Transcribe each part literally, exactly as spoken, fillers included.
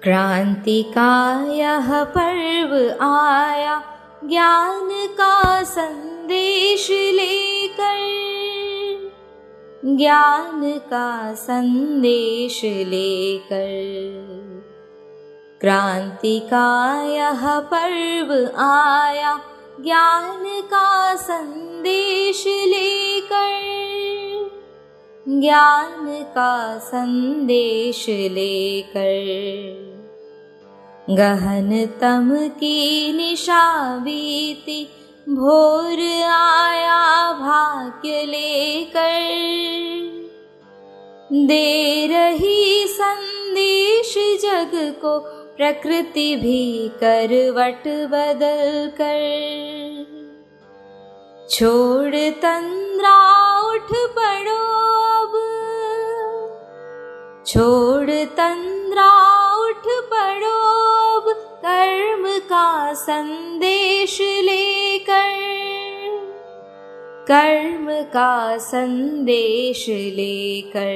क्रांति का यह पर्व आया ज्ञान का संदेश लेकर, ज्ञान का संदेश लेकर। क्रांति का यह पर्व आया ज्ञान का संदेश लेकर, ज्ञान का संदेश लेकर। गहन तम की निशा बीती, भोर आया भाग्य लेकर। दे रही संदेश जग को प्रकृति भी करवट बदल कर। छोड़ तंद्रा उठ पड़ो अब, छोड़ तंद्रा उठ पड़ो अब, कर्म का संदेश लेकर, कर्म का संदेश लेकर।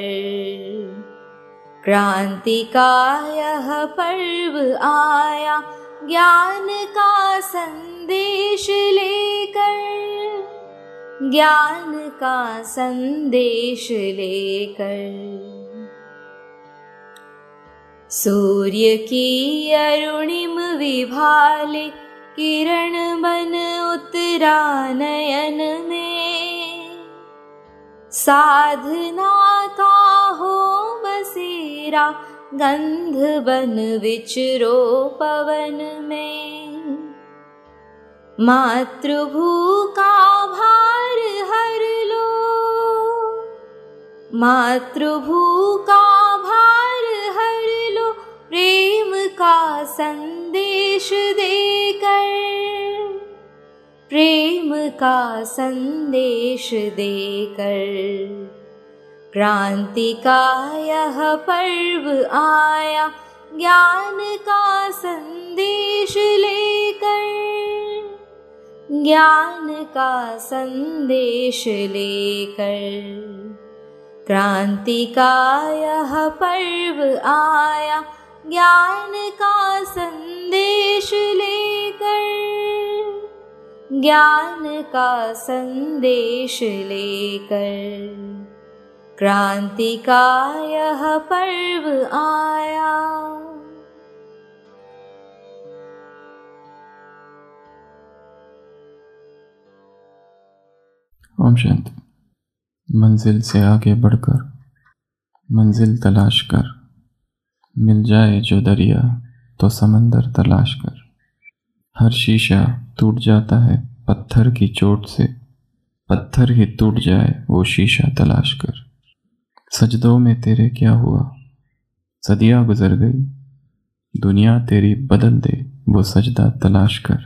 क्रांति का यह पर्व आया ज्ञान का संदेश लेकर, ज्ञान का संदेश लेकर। सूर्य की अरुणिम विभाले, किरण बन उतरा नयन में। साधना का हो बसेरा, गंध बन विचरो पवन में। मातृभू का भार हर लो, मातृभू का भार हर लो, प्रेम का संदेश देकर, प्रेम का संदेश देकर। क्रांति का यह पर्व आया ज्ञान का संदेश लेकर, ज्ञान का संदेश लेकर। क्रांति का यह पर्व आया ज्ञान का संदेश लेकर, ज्ञान का संदेश लेकर। क्रांति का यह पर्व आया। ओम शांति। मंजिल से आगे बढ़कर मंजिल तलाश कर, मिल जाए जो दरिया तो समंदर तलाश कर। हर शीशा टूट जाता है पत्थर की चोट से, पत्थर ही टूट जाए वो शीशा तलाश कर। सजदों में तेरे क्या हुआ, सदियां गुजर गई, दुनिया तेरी बदल दे वो सजदा तलाश कर।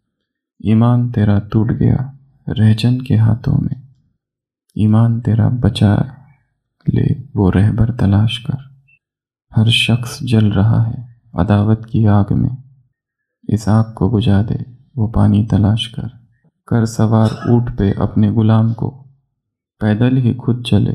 ईमान तेरा टूट गया रहजन के हाथों में, ईमान तेरा बचा ले वो रहबर तलाश कर। हर शख्स जल रहा है अदावत की आग में, इस आग को बुझा दे वो पानी तलाश कर। कर सवार ऊंट पे अपने गुलाम को, पैदल ही खुद चले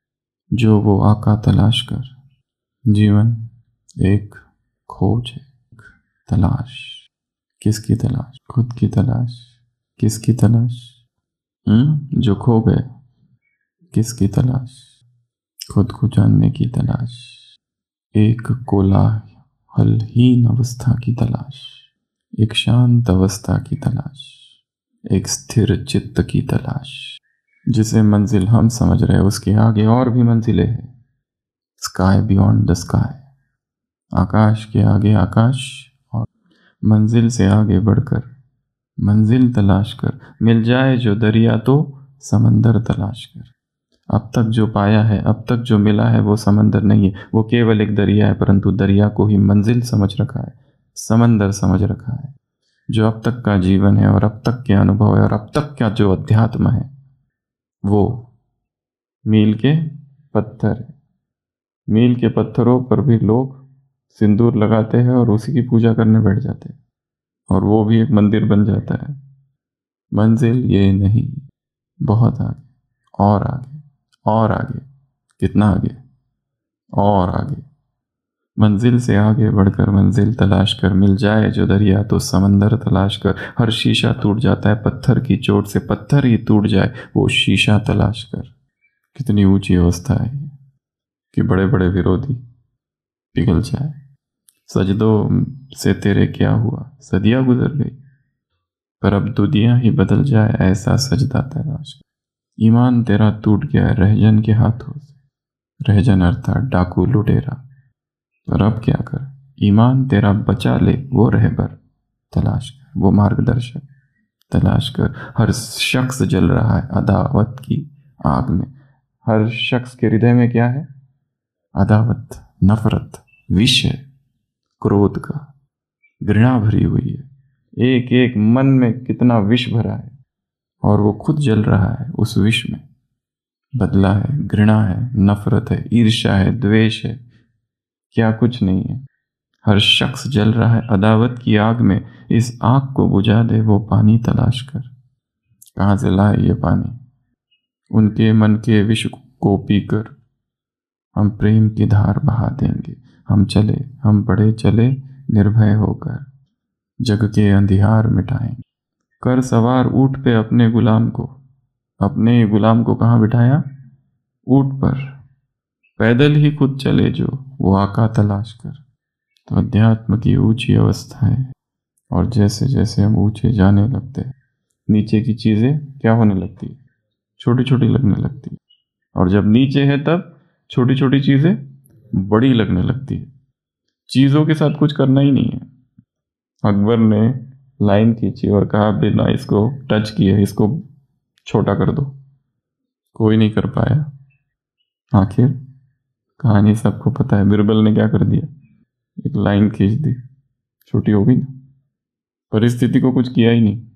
जो वो आका तलाश कर। जीवन एक खोज है, तलाश। किसकी तलाश? खुद की तलाश। किसकी तलाश? हम्म जो खो गए। किसकी तलाश? खुद को जानने की तलाश। एक कोलाहलहीन अवस्था की तलाश, एक शांत अवस्था की तलाश, एक स्थिर चित्त की तलाश। जिसे मंजिल हम समझ रहे हैं उसके आगे और भी मंजिलें हैं। स्काई बियॉन्ड द स्काई, आकाश के आगे आकाश। और मंजिल से आगे बढ़कर मंजिल तलाश कर, मिल जाए जो दरिया तो समंदर तलाश कर। अब तक जो पाया है, अब तक जो मिला है वो समंदर नहीं है, वो केवल एक दरिया है, परंतु दरिया को ही मंजिल समझ रखा है, समंदर समझ रखा है। जो अब तक का जीवन है और अब तक के अनुभव है और अब तक का जो अध्यात्म है वो मील के पत्थर है। मील के पत्थरों पर भी लोग सिंदूर लगाते हैं और उसी की पूजा करने बैठ जाते हैं और वो भी एक मंदिर बन जाता है। मंजिल ये नहीं, बहुत आगे और आगे और आगे। कितना आगे? और आगे। मंजिल से आगे बढ़कर मंजिल तलाश कर, मिल जाए जो दरिया तो समंदर तलाश कर। हर शीशा टूट जाता है पत्थर की चोट से, पत्थर ही टूट जाए वो शीशा तलाश कर। कितनी ऊंची अवस्था है कि बड़े बड़े विरोधी पिघल जाए। सजदों से तेरे क्या हुआ, सदियां गुजर गई, पर अब दुनिया ही बदल जाए ऐसा सजदा तलाश कर। ईमान तेरा टूट गया रहजन के हाथों से, रहजन अर्थात डाकू लुटेरा, पर अब क्या कर। ईमान तेरा बचा ले वो रहबर तलाश कर, वो मार्गदर्शक तलाश कर। हर शख्स जल रहा है अदावत की आग में। हर शख्स के हृदय में क्या है? अदावत, नफरत, विष है, क्रोध का, घृणा भरी हुई है। एक एक मन में कितना विष भरा है और वो खुद जल रहा है उस विष में। बदला है, घृणा है, नफरत है, ईर्ष्या है, द्वेष है, क्या कुछ नहीं है। हर शख्स जल रहा है अदावत की आग में। इस आग को बुझा दे वो पानी तलाश कर। कहाँ से लाए ये पानी? उनके मन के विष को पीकर हम प्रेम की धार बहा देंगे। हम चले, हम बढ़े चले निर्भय होकर, जग के अंधियार मिटाएंगे। कर सवार ऊंट पे अपने गुलाम को, अपने गुलाम को कहाँ बिठाया? ऊंट पर। पैदल ही खुद चले जो वो आका तलाश कर। तो अध्यात्म की ऊंची अवस्था है, और जैसे जैसे हम ऊंचे जाने लगते हैं नीचे की चीजें क्या होने लगती है? छोटी छोटी लगने लगती है। और जब नीचे है तब छोटी छोटी चीजें बड़ी लगने लगती है। चीजों के साथ कुछ करना ही नहीं है। अकबर ने लाइन खींची और कहा बिना इसको टच किए इसको छोटा कर दो। कोई नहीं कर पाया। आखिर कहानी सबको पता है, बिरबल ने क्या कर दिया? एक लाइन खींच दी, छोटी हो गई ना। परिस्थिति को कुछ किया ही नहीं,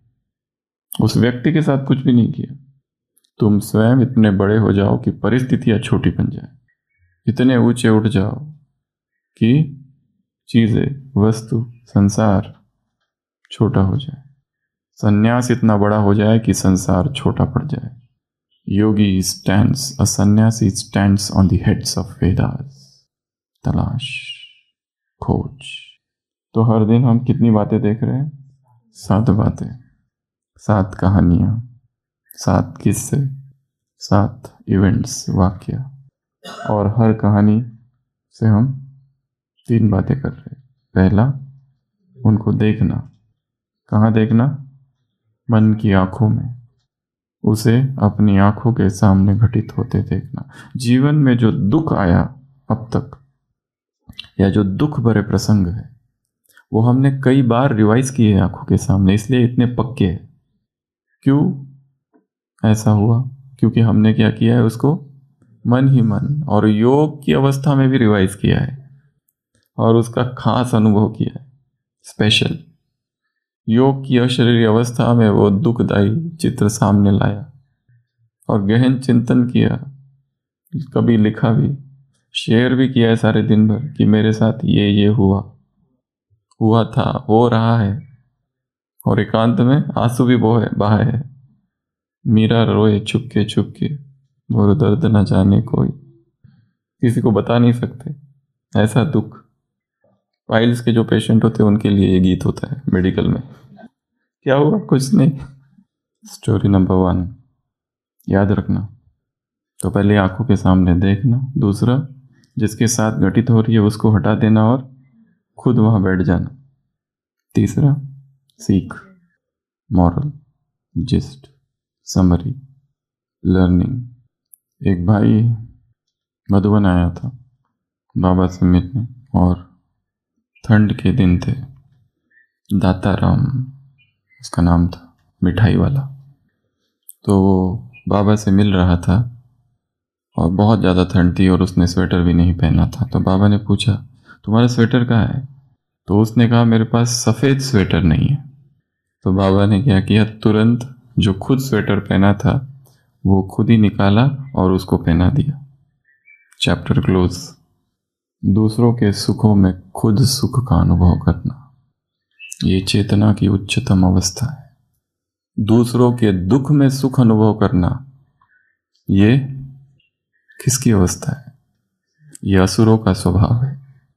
उस व्यक्ति के साथ कुछ भी नहीं किया। तुम स्वयं इतने बड़े हो जाओ कि परिस्थितियां छोटी बन जाए, इतने ऊंचे उठ जाओ कि चीजें, वस्तु, संसार छोटा हो जाए। सन्यास इतना बड़ा हो जाए कि संसार छोटा पड़ जाए। योगी stands, a sannyasi stands on the heads of Vedas. तलाश, खोज। तो हर दिन हम कितनी बातें देख रहे हैं? सात बातें, सात कहानियां, सात किस्से, सात इवेंट्स, वाक्य। और हर कहानी से हम तीन बातें कर रहे हैं। पहला, उनको देखना। कहाँ देखना? मन की आंखों में। उसे अपनी आंखों के सामने घटित होते देखना। जीवन में जो दुख आया अब तक, या जो दुख भरे प्रसंग है, वो हमने कई बार रिवाइज किए आंखों के सामने, इसलिए इतने पक्के हैं। क्यों ऐसा हुआ? क्योंकि हमने क्या किया है? उसको मन ही मन और योग की अवस्था में भी रिवाइज किया है और उसका खास अनुभव किया है, स्पेशल। योग की अशरीरी अवस्था में वो दुखदायी चित्र सामने लाया और गहन चिंतन किया, कभी लिखा भी, शेयर भी किया है सारे दिन भर कि मेरे साथ ये ये हुआ हुआ था, हो रहा है। और एकांत में आंसू भी बोए बहाए है। मीरा रोए छुपके छुपके, और दर्द न जाने कोई, किसी को बता नहीं सकते ऐसा दुख। पाइल्स के जो पेशेंट होते हैं उनके लिए ये गीत होता है मेडिकल में। क्या हुआ? कुछ नहीं। स्टोरी नंबर वन याद रखना। तो पहले आंखों के सामने देखना। दूसरा, जिसके साथ घटित हो रही है उसको हटा देना और खुद वहां बैठ जाना। तीसरा, सीख, मॉरल, जिस्ट, समरी, लर्निंग। एक भाई मधुबन आया था बाबा से मिलने और ठंड के दिन थे। दाताराम उसका नाम था, मिठाई वाला। तो वो बाबा से मिल रहा था और बहुत ज़्यादा ठंड थी और उसने स्वेटर भी नहीं पहना था। तो बाबा ने पूछा, तुम्हारा स्वेटर कहाँ है? तो उसने कहा, मेरे पास सफ़ेद स्वेटर नहीं है। तो बाबा ने क्या किया, तुरंत जो खुद स्वेटर पहना था वो खुद ही निकाला और उसको पहना दिया। Chapter close. दूसरों के सुखों में खुद सुख का अनुभव करना, ये चेतना की उच्चतम अवस्था है। दूसरों के दुख में सुख अनुभव करना, ये किसकी अवस्था है? ये असुरों का स्वभाव है।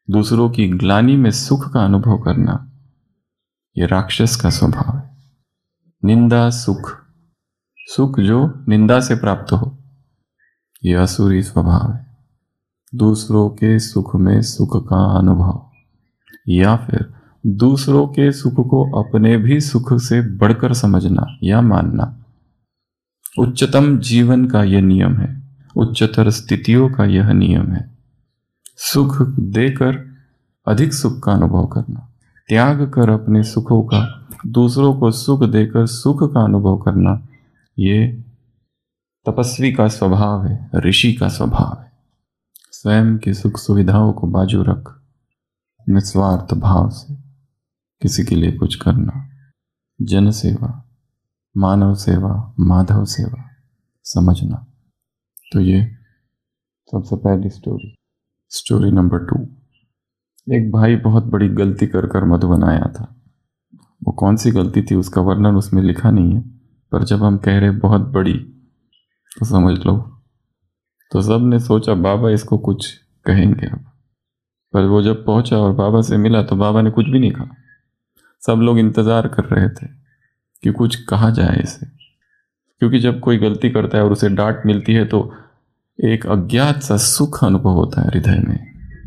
दूसरों की ग्लानि में सुख का अनुभव करना, ये राक्षस का स्वभाव है। निंदा सुख, सुख जो निंदा से प्राप्त हो, यह असुरी स्वभाव है। दूसरों के सुख में सुख का अनुभव, या फिर दूसरों के सुख को अपने भी सुख से बढ़कर समझना या मानना, उच्चतम जीवन का यह नियम है, उच्चतर स्थितियों का यह नियम है। सुख देकर अधिक सुख का अनुभव करना, त्याग कर अपने सुखों का दूसरों को सुख देकर सुख का अनुभव करना, ये तपस्वी का स्वभाव है, ऋषि का स्वभाव है। स्वयं की सुख सुविधाओं को बाजू रख निस्वार्थ भाव से किसी के लिए कुछ करना, जन सेवा, मानव सेवा, माधव सेवा समझना। तो ये सबसे पहली स्टोरी। Story number to. एक भाई बहुत बड़ी गलती कर कर मधुबन आया था। वो कौन सी गलती थी उसका वर्णन उसमें लिखा नहीं है, पर जब हम कह रहे बहुत बड़ी तो समझ लो। तो सब ने सोचा बाबा इसको कुछ कहेंगे अब, पर वो जब पहुंचा और बाबा से मिला तो बाबा ने कुछ भी नहीं कहा। सब लोग इंतजार कर रहे थे कि कुछ कहा जाए इसे, क्योंकि जब कोई गलती करता है और उसे डांट मिलती है तो एक अज्ञात सा सुख अनुभव होता है हृदय में,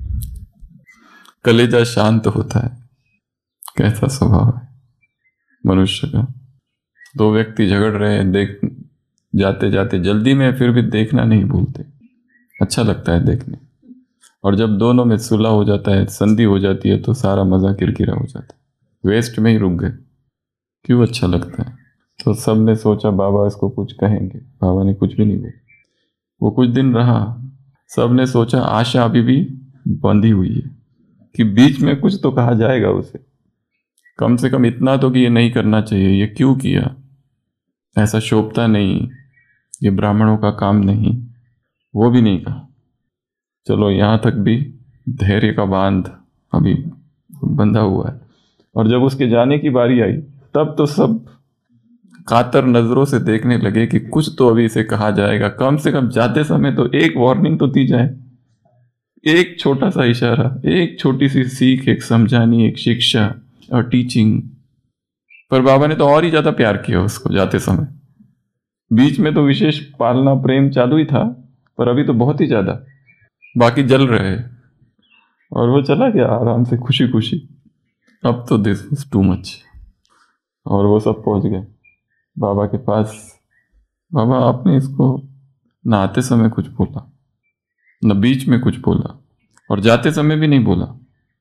कलेजा शांत होता है। कैसा स्वभाव है मनुष्य का। दो व्यक्ति झगड़ रहे हैं, देख जाते जाते जल्दी में, फिर भी देखना नहीं भूलते। अच्छा लगता है देखने। और जब दोनों में सुलह हो जाता है, संधि हो जाती है, तो सारा मजा किरकिरा हो जाता है, वेस्ट में ही रुक गए। क्यों अच्छा लगता है। तो सब ने सोचा बाबा इसको कुछ कहेंगे, बाबा ने कुछ भी नहीं बोला। वो कुछ दिन रहा। सब ने सोचा आशा अभी भी बंधी हुई है कि बीच में कुछ तो कहा जाएगा उसे, कम से कम इतना तो कि ये नहीं करना चाहिए, ये क्यों किया, ऐसा शोभता नहीं, ये ब्राह्मणों का काम नहीं। वो भी नहीं कहा। चलो यहाँ तक भी धैर्य का बांध अभी बंधा हुआ है। और जब उसके जाने की बारी आई तब तो सब कातर नजरों से देखने लगे कि कुछ तो अभी इसे कहा जाएगा, कम से कम जाते समय तो एक वार्निंग तो दी जाए, एक छोटा सा इशारा, एक छोटी सी सीख, एक समझानी, एक शिक्षा और टीचिंग। पर बाबा ने तो और ही ज्यादा प्यार किया उसको जाते समय। बीच में तो विशेष पालना प्रेम चालू ही था, पर अभी तो बहुत ही ज्यादा। बाकी जल रहे और वो चला गया आराम से खुशी खुशी। अब तो दिस इज टू मच। और वो सब पहुंच गए बाबा के पास। बाबा आपने इसको न आते समय कुछ बोला, न बीच में कुछ बोला, और जाते समय भी नहीं बोला।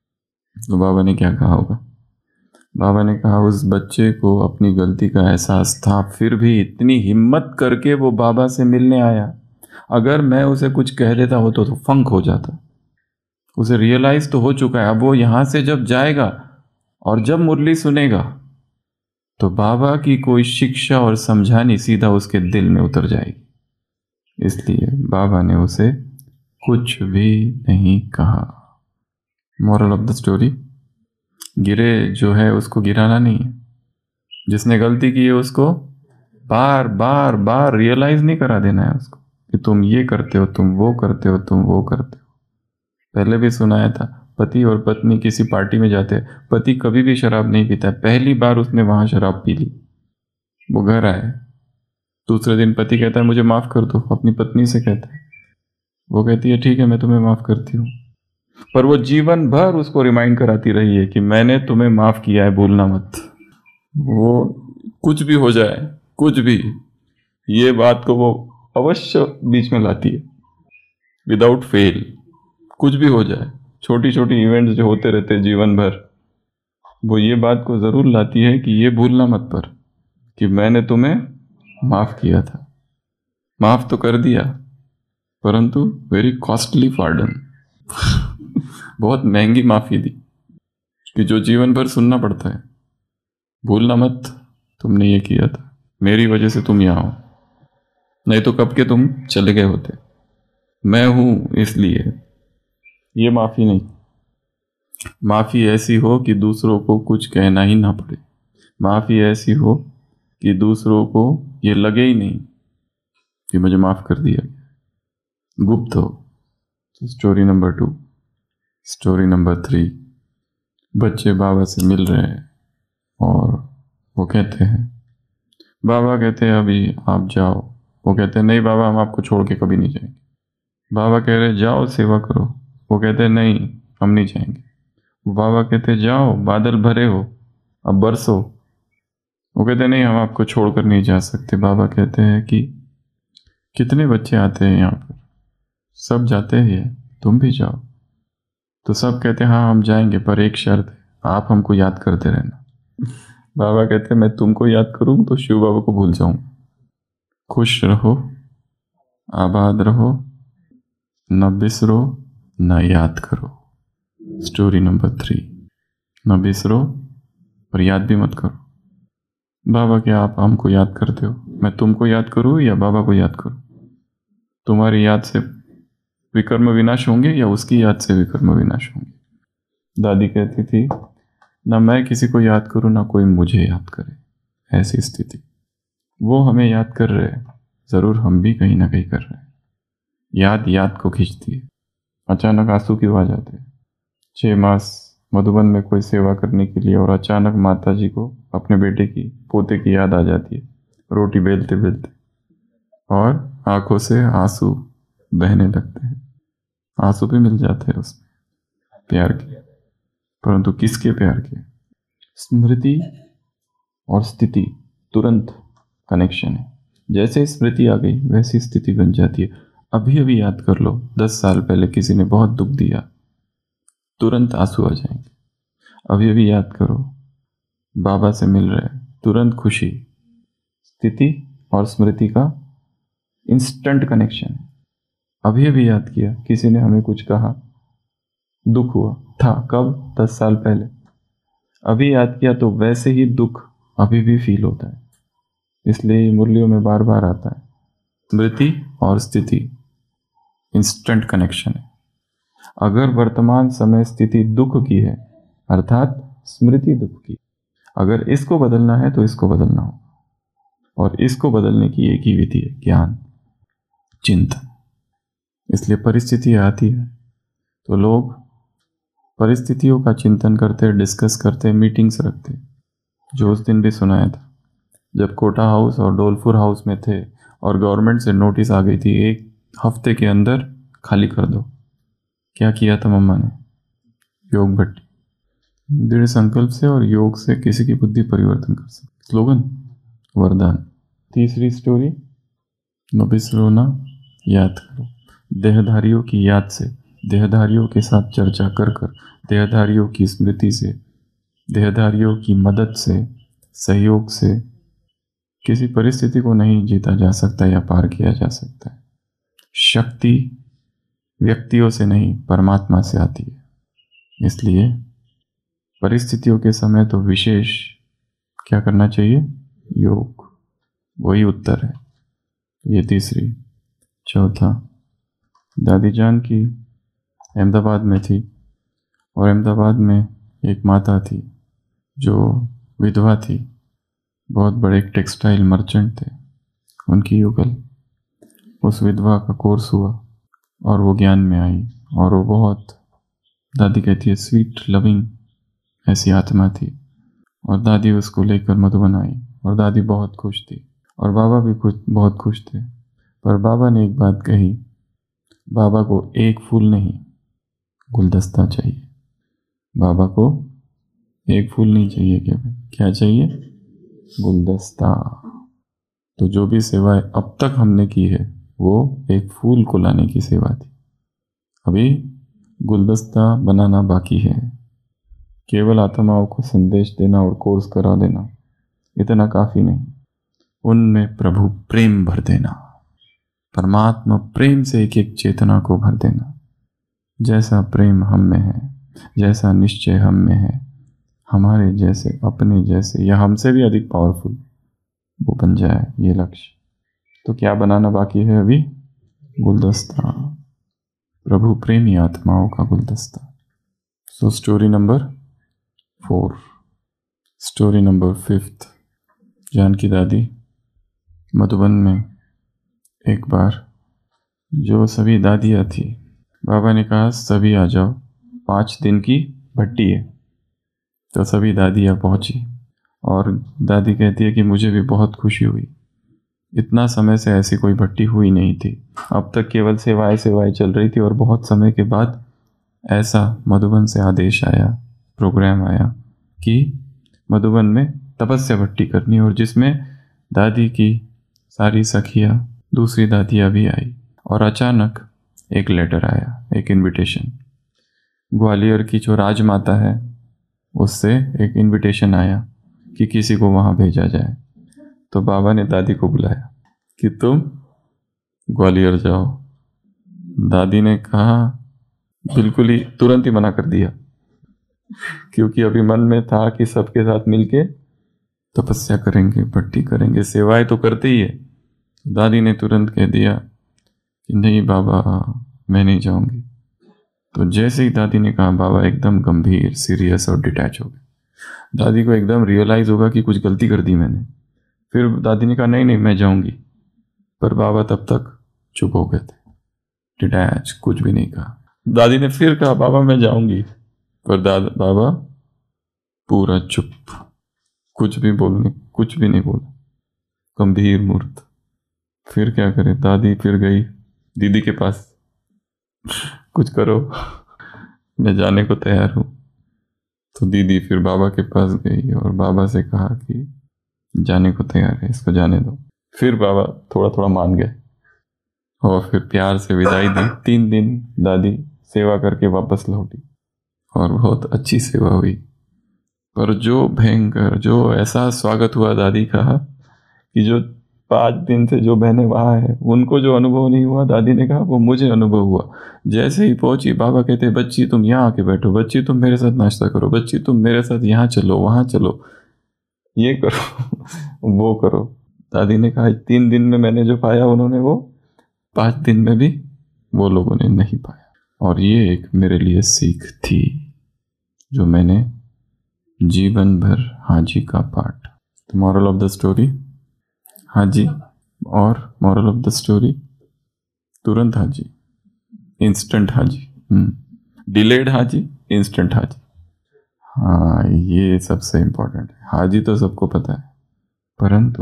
तो बाबा ने क्या कहा होगा। बाबा ने कहा उस बच्चे को अपनी गलती का एहसास था, फिर भी इतनी हिम्मत करके वो बाबा से मिलने आया। अगर मैं उसे कुछ कह देता हो तो, तो फंक हो जाता। उसे रियलाइज तो हो चुका है। अब वो यहां से जब जाएगा और जब मुरली सुनेगा तो बाबा की कोई शिक्षा और समझानी सीधा उसके दिल में उतर जाएगी। इसलिए बाबा ने उसे कुछ भी नहीं कहा। मोरल ऑफ द स्टोरी, गिरे जो है उसको गिराना नहीं है। जिसने गलती की है उसको बार बार बार रियलाइज नहीं करा देना है उसको कि तुम ये करते हो, तुम वो करते हो, तुम वो करते हो। पहले भी सुनाया था, पति और पत्नी किसी पार्टी में जाते हैं, पति कभी भी शराब नहीं पीता। पहली बार उसने वहां शराब पी ली, वो घर आए, दूसरे दिन पति कहता है मुझे माफ कर दो, अपनी पत्नी से कहता है। वो कहती है ठीक है मैं तुम्हें माफ करती हूँ। पर वो जीवन भर उसको रिमाइंड कराती रही है कि मैंने तुम्हें माफ किया है, भूलना मत। वो कुछ भी हो जाए, कुछ भी, ये बात को वो अवश्य बीच में लाती है विदाउट फेल। कुछ भी हो जाए, छोटी छोटी इवेंट्स जो होते रहते हैं जीवन भर, वो ये बात को जरूर लाती है कि ये भूलना मत पर कि मैंने तुम्हें माफ किया था। माफ तो कर दिया, परंतु वेरी कॉस्टली पार्डन बहुत महंगी माफी दी कि जो जीवन भर सुनना पड़ता है। भूलना मत तुमने ये किया था, मेरी वजह से तुम यहाँ हो, नहीं तो कब के तुम चले गए होते। मैं हूं इसलिए। ये माफी नहीं। माफी ऐसी हो कि दूसरों को कुछ कहना ही ना पड़े। माफी ऐसी हो कि दूसरों को ये लगे ही नहीं कि मुझे माफ कर दिया गया, गुप्त हो। Story number two. Story number three. बच्चे बाबा से मिल रहे हैं और वो कहते हैं, बाबा कहते हैं अभी आप जाओ। वो कहते हैं नहीं बाबा, हम आपको छोड़ के कभी नहीं जाएंगे। बाबा कह रहे जाओ सेवा करो। वो कहते हैं नहीं, हम नहीं जाएंगे। बाबा कहते हैं जाओ, बादल भरे हो, अब बरसो। वो कहते हैं नहीं, हम आपको छोड़कर नहीं जा सकते। बाबा कहते हैं कि कितने बच्चे आते हैं यहाँ पर, सब जाते हैं, तुम भी जाओ। तो सब कहते हैं हाँ हम जाएंगे, पर एक शर्त है, आप हमको याद करते रहना। बाबा कहते हैं मैं तुमको याद करूँ तो शिव बाबा को भूल जाऊँ। खुश रहो, आबाद रहो, न बिसरो न याद करो। Story number three. न बिसरो पर याद भी मत करो। बाबा क्या आप हमको याद करते हो? मैं तुमको याद करूँ या बाबा को याद करूँ? तुम्हारी याद से विकर्म विनाश होंगे या उसकी याद से विकर्म विनाश होंगे? दादी कहती थी ना मैं किसी को याद करूँ ना कोई मुझे याद करे, ऐसी स्थिति। वो हमें याद कर रहे हैं, ज़रूर हम भी कहीं ना कहीं कर रहे हैं। याद याद को खींचती है। अचानक आंसू क्यों आ जाते हैं? छः मास मधुबन में कोई सेवा करने के लिए और अचानक माता जी को अपने बेटे की पोते की याद आ जाती है, रोटी बेलते बेलते, और आंखों से आंसू बहने लगते हैं। आंसू भी मिल जाते हैं उसमें, प्यार के, परंतु किसके प्यार के? स्मृति और स्थिति तुरंत कनेक्शन है। जैसे स्मृति आ गई वैसी स्थिति बन जाती है। अभी अभी याद कर लो, दस साल पहले किसी ने बहुत दुख दिया, तुरंत आंसू आ जाएंगे। अभी अभी याद करो, बाबा से मिल रहे, तुरंत खुशी। स्थिति और स्मृति का इंस्टेंट कनेक्शन है। अभी अभी याद किया, किसी ने हमें कुछ कहा, दुख हुआ था, कब? दस साल पहले। अभी याद किया तो वैसे ही दुख अभी भी फील होता है। इसलिए मुरलियों में बार बार आता है, स्मृति और स्थिति इंस्टेंट कनेक्शन है। अगर वर्तमान समय स्थिति दुख की है, अर्थात स्मृति दुख की, अगर इसको बदलना है तो इसको बदलना होगा, और इसको बदलने की एक ही विधि है, ज्ञान, चिंतन। इसलिए परिस्थिति आती है तो लोग परिस्थितियों का चिंतन करते, डिस्कस करते, मीटिंग्स रखते। जो उस दिन भी सुनाया था, जब कोटा हाउस और डोलपुर हाउस में थे और गवर्नमेंट से नोटिस आ गई थी एक हफ्ते के अंदर खाली कर दो। क्या किया था मम्मा ने? योग भट्टी, दृढ़ संकल्प से और योग से किसी की बुद्धि परिवर्तन कर सकते। स्लोगन, वरदान। तीसरी स्टोरी, न बिसरो ना याद करो। देहधारियों की याद से, देहधारियों के साथ चर्चा कर कर, देहधारियों की स्मृति से, देहधारियों की मदद से, सहयोग से किसी परिस्थिति को नहीं जीता जा सकता या पार किया जा सकता है। शक्ति व्यक्तियों से नहीं, परमात्मा से आती है। इसलिए परिस्थितियों के समय तो विशेष क्या करना चाहिए? योग। वही उत्तर है। ये तीसरी। चौथा, दादी जान की अहमदाबाद में थी और अहमदाबाद में एक माता थी जो विधवा थी, बहुत बड़े एक टेक्सटाइल मर्चेंट थे। उनकी युगल, उस विधवा का कोर्स हुआ और वो ज्ञान में आई, और वो बहुत, दादी कहती है, स्वीट लविंग ऐसी आत्मा थी। और दादी उसको लेकर मधुबन आई और दादी बहुत खुश थी और बाबा भी खुश, बहुत खुश थे। पर बाबा ने एक बात कही, बाबा को एक फूल नहीं गुलदस्ता चाहिए। बाबा को एक फूल नहीं चाहिए, क्या क्या चाहिए? गुलदस्ता। तो जो भी सेवाएं अब तक हमने की है वो एक फूल को लाने की सेवा थी। अभी गुलदस्ता बनाना बाकी है। केवल आत्माओं को संदेश देना और कोर्स करा देना इतना काफी नहीं, उनमें प्रभु प्रेम भर देना, परमात्मा प्रेम से एक एक चेतना को भर देना। जैसा प्रेम हम में है, जैसा निश्चय हम में है, हमारे जैसे, अपने जैसे या हमसे भी अधिक पावरफुल वो बन जाए, ये लक्ष्य। तो क्या बनाना बाकी है अभी? गुलदस्ता, प्रभु प्रेमी आत्माओं का गुलदस्ता। So story number four. Story number fifth. Janki Dadi Madhuban में एक बार जो सभी दादियाँ थी, बाबा ने कहा सभी आ जाओ पाँच दिन की भट्टी है। तो सभी दादियाँ पहुँची और दादी कहती है कि मुझे भी बहुत खुशी हुई, इतना समय से ऐसी कोई भट्टी हुई नहीं थी। अब तक केवल सेवाएं सेवाएं चल रही थी और बहुत समय के बाद ऐसा मधुबन से आदेश आया, प्रोग्राम आया कि मधुबन में तपस्या भट्टी करनी, और जिसमें दादी की सारी सखियाँ, दूसरी दादियाँ भी आई। और अचानक एक लेटर आया, एक इनविटेशन। ग्वालियर की जो राजमाता है उससे एक इनविटेशन आया कि किसी को वहाँ भेजा जाए। तो बाबा ने दादी को बुलाया कि तुम ग्वालियर जाओ। दादी ने कहा, बिल्कुल ही तुरंत ही मना कर दिया, क्योंकि अभी मन में था कि सबके साथ मिलके तपस्या करेंगे, भट्टी करेंगे, सेवाएं तो करते ही है। दादी ने तुरंत कह दिया कि नहीं बाबा, मैं नहीं जाऊंगी। तो जैसे ही दादी ने कहा, बाबा एकदम गंभीर, सीरियस और डिटैच हो गए। दादी को एकदम रियलाइज होगा कि कुछ गलती कर दी मैंने। फिर दादी ने कहा नहीं नहीं मैं जाऊंगी, पर बाबा तब तक चुप हो गए थे, डिटैच, कुछ भी नहीं कहा। दादी ने फिर कहा बाबा मैं जाऊंगी, पर दादा बाबा पूरा चुप, कुछ भी बोलने कुछ भी नहीं बोला, गंभीर मूर्त। फिर क्या करे, दादी फिर गई दीदी के पास, कुछ करो, मैं जाने को तैयार हूँ। तो दीदी फिर बाबा के पास गई और बाबा से कहा कि जाने को तैयार है, इसको जाने दो। फिर बाबा थोड़ा थोड़ा मान गए और फिर प्यार से विदाई दी। तीन दिन दादी सेवा करके वापस लौटी और बहुत अच्छी सेवा हुई। पर जो भयंकर, जो ऐसा स्वागत हुआ दादी का कि जो पाँच दिन से जो बहनें वहाँ हैं उनको जो अनुभव नहीं हुआ, दादी ने कहा वो मुझे अनुभव हुआ। जैसे ही पहुंची, बाबा कहते बच्ची तुम यहाँ आके बैठो, बच्ची तुम मेरे साथ नाश्ता करो, बच्ची तुम मेरे साथ यहाँ चलो, वहाँ चलो, ये करो, वो करो। दादी ने कहा तीन दिन में मैंने जो पाया उन्होंने वो पाँच दिन में भी वो लोगों ने नहीं पाया। और ये एक मेरे लिए सीख थी जो मैंने जीवन भर, हाजी का पाठ। मॉरल ऑफ द स्टोरी, हाजी और मॉरल ऑफ द स्टोरी, तुरंत हाजी, इंस्टेंट हाजी, डिलेड हाजी, इंस्टेंट हाजी। हाँ, ये सबसे इम्पोर्टेंट है। हाजी तो सबको पता है, परंतु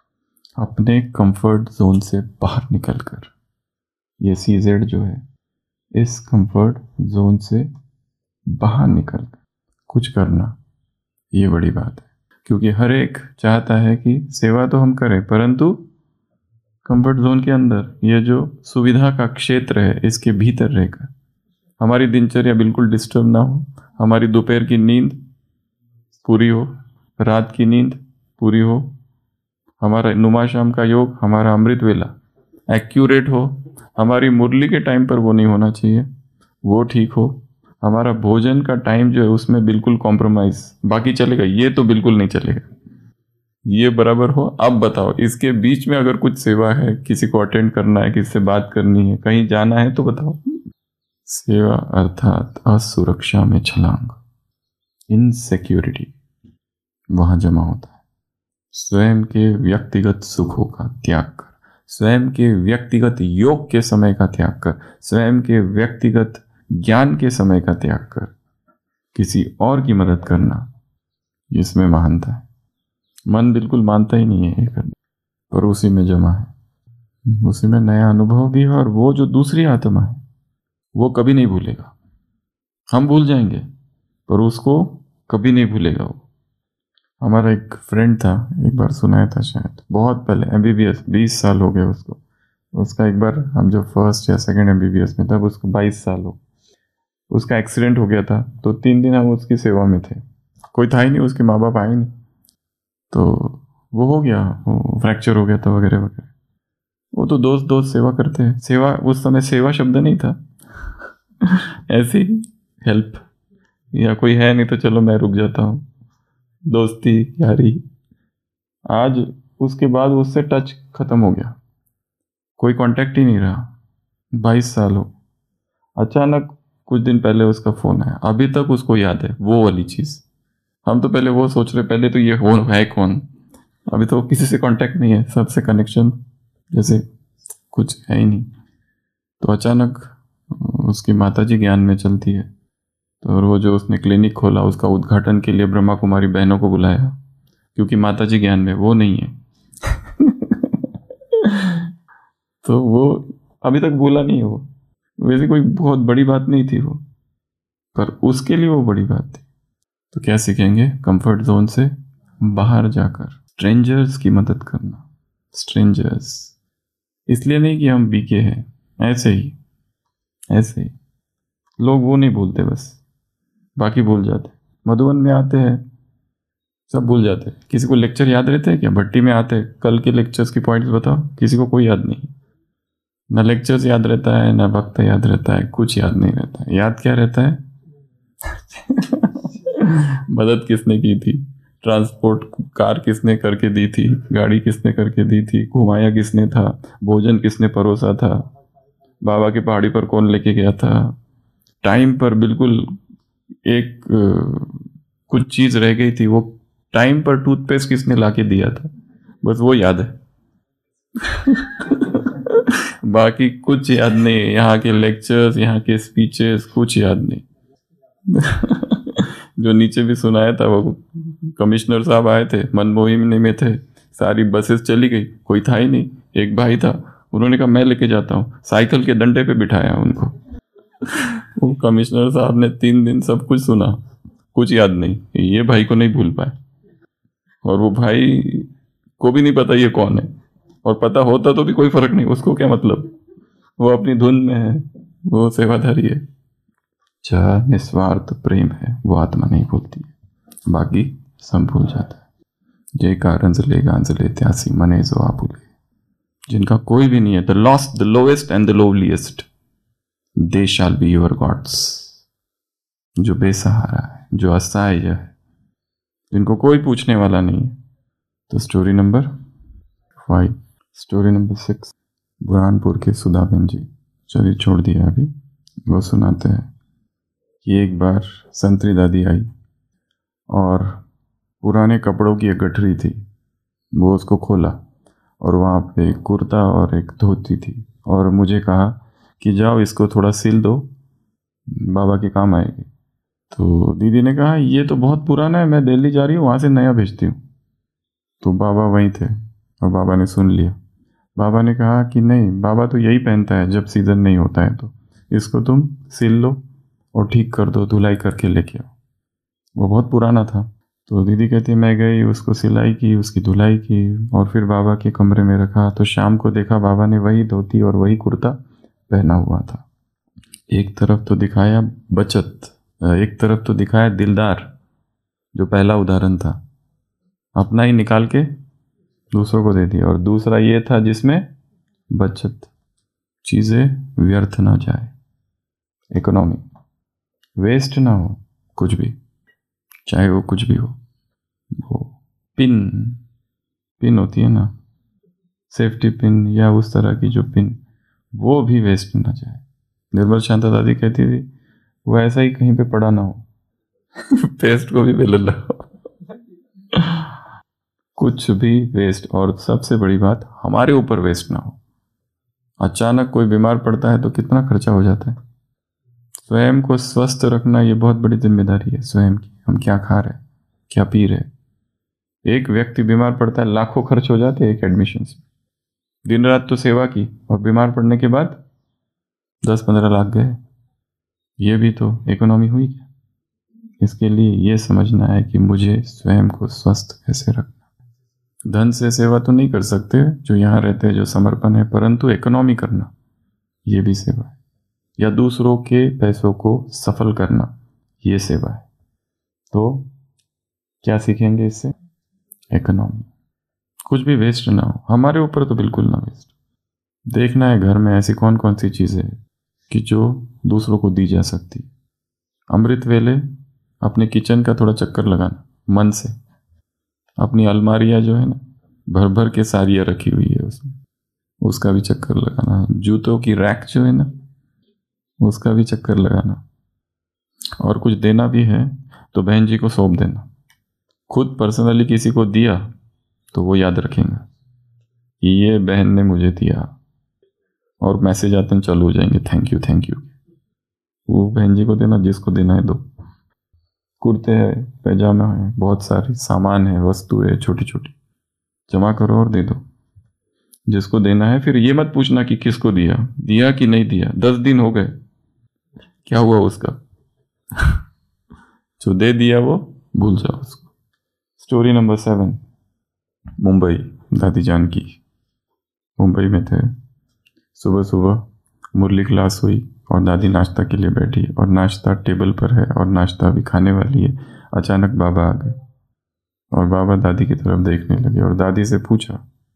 अपने कंफर्ट जोन से बाहर निकलकर, ये सीजेड जो है, इस कंफर्ट जोन से बाहर निकलकर कुछ करना, ये बड़ी बात है। क्योंकि हर एक चाहता है कि सेवा तो हम करें, परंतु कंफर्ट जोन के अंदर, ये जो सुविधा का क्षेत्र है, इसके भीतर रहकर हमारी दिनचर्या बिल्कुल डिस्टर्ब ना हो, हमारी दोपहर की नींद पूरी हो, रात की नींद पूरी हो, हमारा नुमा शाम का योग, हमारा अमृत वेला एक्यूरेट हो, हमारी मुरली के टाइम पर वो नहीं होना चाहिए, वो ठीक हो, हमारा भोजन का टाइम जो है उसमें बिल्कुल कॉम्प्रोमाइज, बाकी चलेगा, ये तो बिल्कुल नहीं चलेगा, ये बराबर हो। अब बताओ, इसके बीच में अगर कुछ सेवा है, किसी को अटेंड करना है, किसी से बात करनी है, कहीं जाना है, तो बताओ। सेवा अर्थात असुरक्षा में छलांग, इनसिक्योरिटी वहां जमा होता है। स्वयं के व्यक्तिगत सुखों का त्याग कर, स्वयं के व्यक्तिगत योग के समय का त्याग कर, स्वयं के व्यक्तिगत ज्ञान के समय का त्याग कर किसी और की मदद करना, इसमें महानता है। मन बिल्कुल मानता ही नहीं है ये करने, पर उसी में जमा है, उसी में नया अनुभव भी है। और वो जो दूसरी आत्मा है वो कभी नहीं भूलेगा, हम भूल जाएंगे पर उसको कभी नहीं भूलेगा वो। हमारा एक फ्रेंड था, एक बार सुनाया था शायद, बहुत पहले, एमबीबीएस, बीस साल हो गए उसको। उसका एक बार, हम जब फर्स्ट या सेकंड एमबीबीएस में, तब उसको बाईस साल हो, उसका एक्सीडेंट हो गया था। तो तीन दिन हम उसकी सेवा में थे, कोई था ही नहीं, उसके माँ बाप आए नहीं, तो वो हो गया, वो फ्रैक्चर हो गया था वगैरह वगैरह। वो तो दोस्त दोस्त सेवा करते हैं, सेवा उस समय सेवा शब्द नहीं था ऐसी हेल्प, या कोई है नहीं तो चलो मैं रुक जाता हूँ, दोस्ती यारी। आज उसके बाद उससे टच खत्म हो गया, कोई कांटेक्ट ही नहीं रहा, बाईस साल हो। अचानक कुछ दिन पहले उसका फोन आया, अभी तक उसको याद है वो वाली चीज। हम तो पहले वो सोच रहे, पहले तो ये हो है कौन, अभी तो किसी से कांटेक्ट नहीं है, सबसे कनेक्शन जैसे कुछ है ही नहीं। तो अचानक उसकी माताजी ज्ञान में चलती है, तो और वो जो उसने क्लिनिक खोला उसका उद्घाटन के लिए ब्रह्मा कुमारी बहनों को बुलाया, क्योंकि माता जी ज्ञान में वो नहीं है। तो वो अभी तक बोला नहीं, वो वैसे कोई बहुत बड़ी बात नहीं थी वो, पर उसके लिए वो बड़ी बात थी। तो क्या सीखेंगे? कंफर्ट जोन से बाहर जाकर स्ट्रेंजर्स की मदद करना। स्ट्रेंजर्स इसलिए नहीं कि हम बीके हैं, ऐसे ही ऐसे ही लोग वो नहीं भूलते, बस बाकी भूल जाते। मधुबन में आते हैं सब भूल जाते हैं। किसी को लेक्चर याद रहते हैं क्या? भट्टी में आते कल के लेक्चर्स की पॉइंट्स बताओ, किसी को कोई याद नहीं। ना लेक्चर्स याद रहता है, ना वक्त याद रहता है, कुछ याद नहीं रहता है। याद क्या रहता है? मदद किसने की थी, ट्रांसपोर्ट कार किसने करके दी थी, गाड़ी किसने करके दी थी, घुमाया किसने था, भोजन किसने परोसा था, बाबा की पहाड़ी पर कौन लेके गया था, टाइम पर बिल्कुल एक कुछ चीज रह गई थी, वो टाइम पर टूथपेस्ट किसने लाके दिया था, बस वो याद है। बाकी कुछ याद नहीं। यहाँ के लेक्चर्स, यहाँ के स्पीचेस कुछ याद नहीं। जो नीचे भी सुनाया था, वो कमिश्नर साहब आए थे, मनमोहिनी में थे, सारी बसेस चली गई, कोई था ही नहीं। एक भाई था, उन्होंने कहा मैं लेके जाता हूँ, साइकिल के डंडे पे बिठाया उनको। वो कमिश्नर साहब ने तीन दिन सब कुछ सुना, कुछ याद नहीं। ये भाई को नहीं भूल पाए, और वो भाई को भी नहीं पता ये कौन है, और पता होता तो भी कोई फर्क नहीं, उसको क्या मतलब, वो अपनी धुन में है, वो सेवाधारी है। जहाँ निस्वार्थ प्रेम है वो आत्मा नहीं भूलती है, बाकी सब भूल जाता है। जय कारंजले गांजले त्यासी मने जो आपुले, जिनका कोई भी नहीं है, the lost the lowest and the loveliest, they shall be your gods. जो बेसहारा है, जो असहाय है, जिनको कोई पूछने वाला नहीं है। तो story number five. Story number six, Burhanpur के सुधाबेन जी, चलिए छोड़ दिया अभी, वो सुनाते हैं कि एक बार संतरी दादी आई और पुराने कपड़ों की एक गठरी थी, वो उसको खोला और वहाँ पे एक कुर्ता और एक धोती थी, और मुझे कहा कि जाओ इसको थोड़ा सिल दो, बाबा के काम आएगी। तो दीदी ने कहा ये तो बहुत पुराना है, मैं दिल्ली जा रही हूँ, वहाँ से नया भेजती हूँ। तो बाबा वहीं थे और बाबा ने सुन लिया। बाबा ने कहा कि नहीं, बाबा तो यही पहनता है जब सीज़न नहीं होता है, तो इसको तुम सिल लो और ठीक कर दो, धुलाई करके लेके आओ। वो बहुत पुराना था। तो दीदी कहती मैं गई, उसको सिलाई की, उसकी धुलाई की, और फिर बाबा के कमरे में रखा। तो शाम को देखा बाबा ने वही धोती और वही कुर्ता पहना हुआ था। एक तरफ तो दिखाया बचत, एक तरफ तो दिखाया दिलदार, जो पहला उदाहरण था, अपना ही निकाल के दूसरों को दे दिया, और दूसरा ये था जिसमें बचत, चीज़ें व्यर्थ ना जाए, इकोनॉमी, वेस्ट ना हो कुछ भी, चाहे वो कुछ भी हो। वो पिन पिन होती है ना, सेफ्टी पिन या उस तरह की जो पिन, वो भी वेस्ट ना जाए। निर्मल शांता दादी कहती थी वो ऐसा ही कहीं पे पड़ा ना हो। पेस्ट को भी बेल लो। कुछ भी वेस्ट, और सबसे बड़ी बात हमारे ऊपर वेस्ट ना हो। अचानक कोई बीमार पड़ता है तो कितना खर्चा हो जाता है। स्वयं को स्वस्थ रखना ये बहुत बड़ी जिम्मेदारी है स्वयं की। हम क्या खा रहे हैं, क्या पी रहे हैं। एक व्यक्ति बीमार पड़ता है, लाखों खर्च हो जाते हैं एक एडमिशन में। दिन रात तो सेवा की और बीमार पड़ने के बाद दस पंद्रह लाख गए, ये भी तो इकोनॉमी हुई क्या। इसके लिए ये समझना है कि मुझे स्वयं को स्वस्थ कैसे रखना। धन से सेवा तो नहीं कर सकते जो यहाँ रहते हैं, जो समर्पण है, परंतु इकोनॉमी करना ये भी सेवा है, या दूसरों के पैसों को सफल करना ये सेवा है। तो क्या सीखेंगे इससे? इकोनॉमी, कुछ भी वेस्ट ना हो, हमारे ऊपर तो बिल्कुल ना वेस्ट। देखना है घर में ऐसी कौन कौन सी चीज़ें हैं कि जो दूसरों को दी जा सकती। अमृत वेले अपने किचन का थोड़ा चक्कर लगाना मन से। अपनी अलमारियाँ जो है ना, भर भर के साड़ियाँ रखी हुई है उसमें, उसका भी चक्कर लगाना। जूतों की रैक जो है ना, उसका भी चक्कर लगाना। और कुछ देना भी है तो बहन जी को सौंप देना। खुद पर्सनली किसी को दिया तो वो याद रखेंगे कि ये बहन ने मुझे दिया, और मैसेज आते हैं चालू हो जाएंगे, थैंक यू थैंक यू। वो बहन जी को देना, जिसको देना है दो। कुर्ते हैं, पैजामा है, बहुत सारी सामान है, वस्तु है छोटी छोटी, जमा करो और दे दो जिसको देना है। फिर ये मत पूछना कि किसको दिया, दिया कि नहीं दिया, दस दिन हो गए, क्या हुआ उसका? जो दे दिया वो भूल जाओ उसको। स्टोरी नंबर सेवन, मुंबई, दादी जान की। मुंबई में थे, सुबह सुबह मुरली क्लास हुई और दादी नाश्ता के लिए बैठी और नाश्ता टेबल पर है और नाश्ता भी खाने वाली है। अचानक बाबा आ गए और बाबा दादी की तरफ देखने लगे और दादी से पूछा,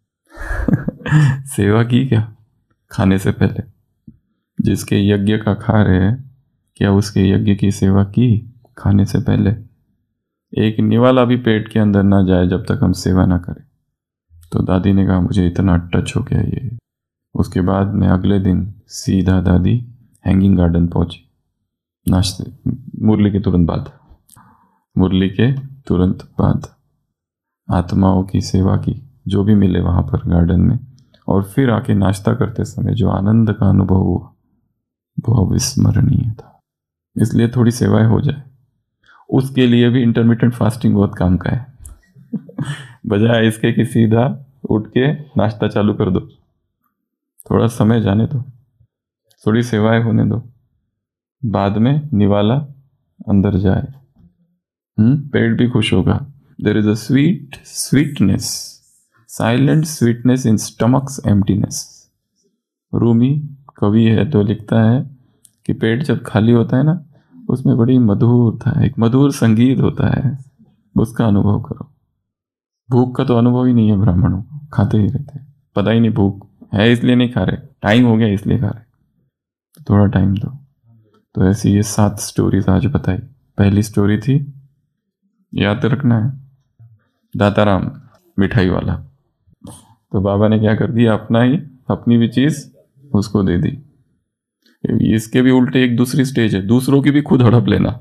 सेवा की क्या खाने से पहले? जिसके यज्ञ का खा रहे हैं, क्या उसके यज्ञ की सेवा की खाने से पहले? एक निवाला भी पेट के अंदर ना जाए जब तक हम सेवा ना करें। तो दादी ने कहा, मुझे इतना टच हो गया ये। उसके बाद में अगले दिन सीधा दादी हैंगिंग गार्डन पहुंची, नाश्ते मुरली के तुरंत बाद मुरली के तुरंत बाद आत्माओं की सेवा की, जो भी मिले वहां पर गार्डन में, और फिर आके नाश्ता करते समय जो आनंद का अनुभव हुआ वो अविस्मरणीय था। इसलिए थोड़ी सेवाएं हो जाए, उसके लिए भी इंटरमिटेंट फास्टिंग बहुत काम का है। बजाय इसके कि सीधा उठ के नाश्ता चालू कर दो, थोड़ा समय जाने दो, थोड़ी सेवाएं होने दो, बाद में निवाला अंदर जाए, हम्म पेट भी खुश होगा। There is a sweet sweetness, silent sweetness in stomach's emptiness. Rumi कवि है तो लिखता है कि पेट जब खाली होता है ना, उसमें बड़ी मधुरता है, एक मधुर संगीत होता है, उसका अनुभव करो। भूख का तो अनुभव ही नहीं है ब्राह्मणों को, खाते ही रहते हैं, पता ही नहीं भूख है इसलिए नहीं खा रहे, टाइम हो गया इसलिए खा रहे, थोड़ा टाइम दो। तो ऐसी ये सात स्टोरीज आज बताई। पहली स्टोरी थी, याद रखना है, दाताराम मिठाई वाला। तो बाबा ने क्या कर दिया, अपना ही अपनी भी चीज उसको दे दी। इसके भी उल्टे एक दूसरी स्टेज है, दूसरों की भी खुद हड़प लेना।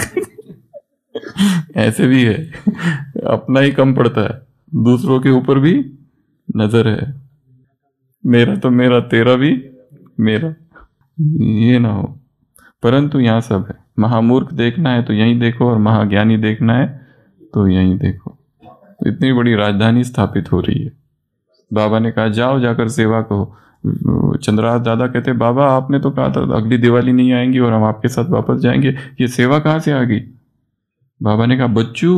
ऐसे भी है, अपना ही कम पड़ता है, दूसरों के ऊपर भी नजर है, मेरा तो मेरा, तेरा भी मेरा, ये ना हो। परंतु यहाँ सब है, महामूर्ख देखना है तो यहीं देखो और महाज्ञानी देखना है तो यहीं देखो। तो इतनी बड़ी राजधानी स्थापित हो रही है। बाबा ने कहा जाओ जाकर सेवा करो। चंद्रहास दादा कहते, बाबा आपने तो कहा था अगली दिवाली नहीं आएंगी और हम आपके साथ वापस जाएंगे, ये सेवा कहाँ से आ गई? बाबा ने कहा, बच्चू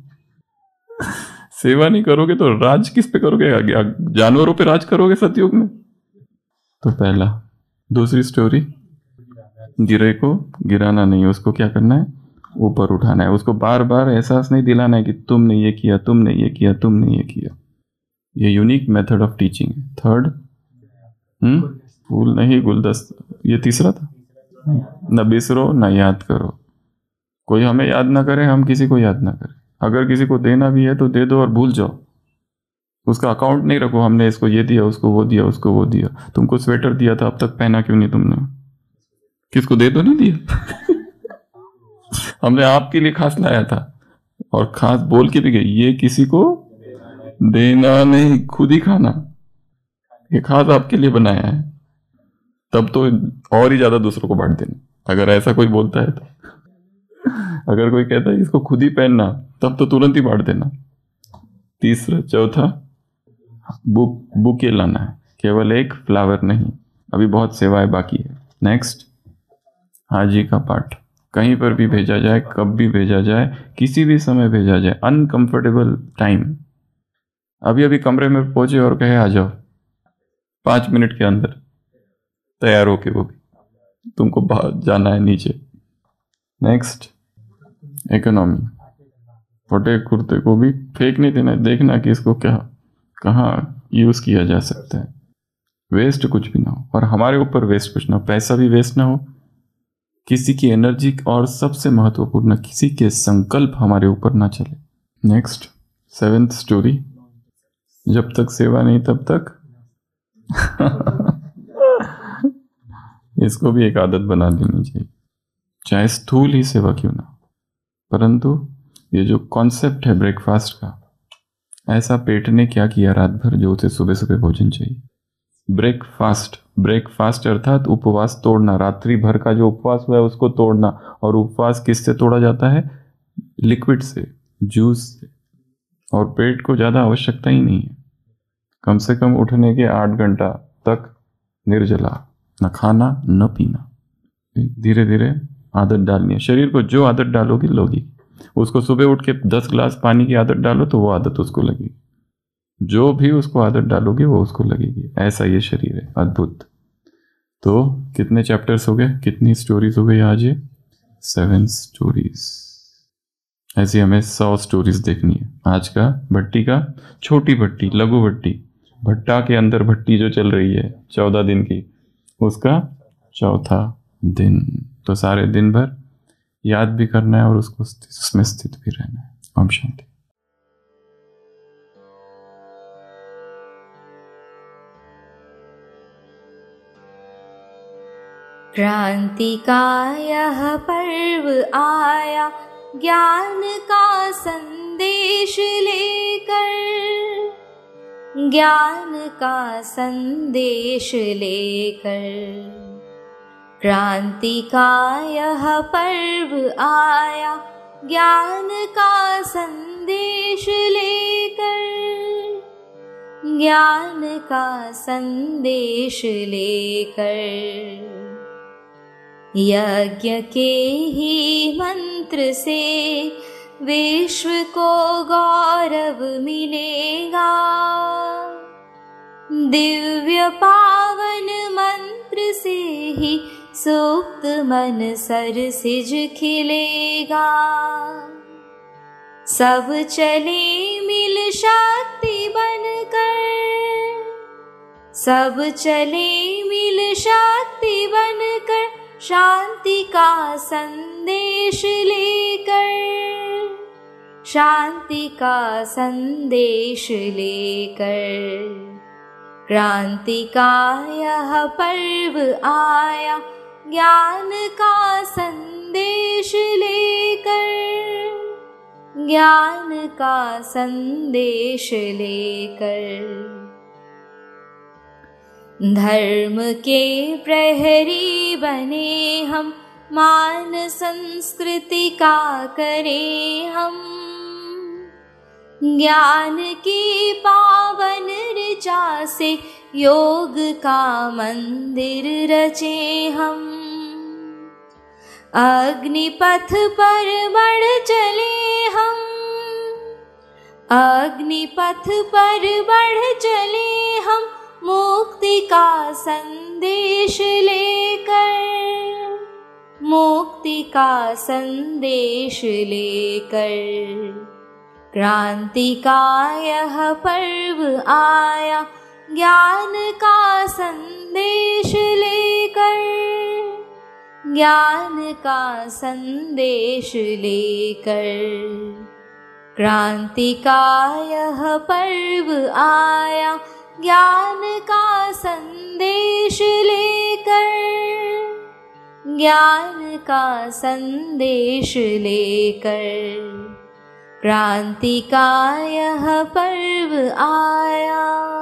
सेवा नहीं करोगे तो राज किस पे करोगे? जानवरों पे राज करोगे सतयुग में? तो पहला। दूसरी स्टोरी, गिरे को गिराना नहीं, उसको क्या करना है, ऊपर उठाना है। उसको बार बार एहसास नहीं दिलाना है कि तुमने ये किया, तुमने ये किया, तुमने ये किया। ये यूनिक मेथड ऑफ टीचिंग है। थर्ड, हम्म फूल नहीं गुलदस्ता, ये तीसरा था। न बिसरो न याद करो, कोई हमें याद ना करे, हम किसी को याद ना करें। अगर किसी को देना भी है तो दे दो और भूल जाओ, उसका अकाउंट नहीं रखो, हमने इसको ये दिया, उसको वो दिया, उसको वो दिया। तुमको स्वेटर दिया था, अब तक पहना क्यों नहीं तुमने? किसको दे तो नहीं दिया? हमने आपके लिए खास लाया था और खास बोल के भी गई, ये किसी को देना नहीं, खुद ही खाना, ये खास आपके लिए बनाया है। तब तो और ही ज्यादा दूसरों को बांट देना, अगर ऐसा कोई बोलता है तो। अगर कोई कहता है इसको खुद ही पहनना, तब तो तुरंत ही बांट देना। तीसरा, चौथा, बुक बुके लाना है, केवल एक फ्लावर नहीं, अभी बहुत सेवाएं बाकी है। नेक्स्ट, हाजी का पाठ, कहीं पर भी भेजा जाए, कब भी भेजा जाए, किसी भी समय भेजा जाए, अनकंफर्टेबल टाइम, अभी अभी कमरे में पहुंचे और कहे आ जाओ, पांच मिनट के अंदर तैयार होके, वो भी तुमको बाहर जाना है नीचे। नेक्स्ट, इकोनॉमी, फटे कुर्ते को भी फेंक नहीं देना, देखना कि इसको क्या कहाँ यूज किया जा सकता है, वेस्ट कुछ भी ना हो, और हमारे ऊपर वेस्ट कुछ ना हो, पैसा भी वेस्ट ना हो, किसी की एनर्जी, और सबसे महत्वपूर्ण किसी के संकल्प हमारे ऊपर ना चले। नेक्स्ट, सेवेंथ स्टोरी, जब तक सेवा नहीं तब तक इसको भी एक आदत बना लेनी चाहिए, चाहे स्थूल ही सेवा क्यों ना। परंतु ये जो कॉन्सेप्ट है ब्रेकफास्ट का, ऐसा पेट ने क्या किया रात भर जो उसे सुबह सुबह भोजन चाहिए। ब्रेकफास्ट, ब्रेकफास्ट अर्थात उपवास तोड़ना, रात्रि भर का जो उपवास हुआ है उसको तोड़ना। और उपवास किससे तोड़ा जाता है? लिक्विड से, जूस से, और पेट को ज़्यादा आवश्यकता ही नहीं है। कम से कम उठने के आठ घंटा तक निर्जला, न खाना न पीना। धीरे धीरे आदत डालनी है। शरीर को जो आदत डालोगी लोगी। उसको सुबह उठ के दस गिलास पानी की आदत डालो तो वो आदत उसको लगेगी। जो भी उसको आदत डालोगे वो उसको लगेगी। ऐसा ये शरीर है, अद्भुत। तो कितने चैप्टर्स हो गए, कितनी स्टोरीज हो गई आज? ये सेवन स्टोरीज। ऐसी हमें सौ स्टोरीज देखनी है। आज का भट्टी का, छोटी भट्टी, लघु भट्टी, भट्टा के अंदर भट्टी जो चल रही है चौदह दिन की, उसका चौथा दिन। तो सारे दिन भर याद भी करना है और उसको उसमें स्थित भी रहना है। ओम शांति। क्रांति का यह पर्व आया, ज्ञान का संदेश लेकर, ज्ञान का संदेश लेकर। क्रांति का यह पर्व आया, ज्ञान का संदेश लेकर, ज्ञान का संदेश लेकर। यज्ञ के ही मंत्र से विश्व को गौरव मिलेगा। दिव्य पावन मंत्र से ही सुप्त मन सरसिज खिलेगा। सब चले मिल शक्ति बनकर, सब चले मिल शक्ति बनकर, शांति का संदेश लेकर, शांति का संदेश लेकर। क्रांति का यह पर्व आया, ज्ञान का संदेश लेकर, ज्ञान का संदेश लेकर। धर्म के प्रहरी बने हम, मान संस्कृति का करें हम। ज्ञान की पावन ऋचा से योग का मंदिर रचे हम। अग्निपथ पर बढ़ चले हम, अग्निपथ पर बढ़ चले हम, मुक्ति का संदेश लेकर, मुक्ति का संदेश लेकर। क्रांति का यह पर्व आया, ज्ञान का संदेश लेकर, ज्ञान का संदेश लेकर। क्रांति का यह पर्व आया, ज्ञान का संदेश लेकर, ज्ञान का संदेश लेकर। क्रांति का यह पर्व आया।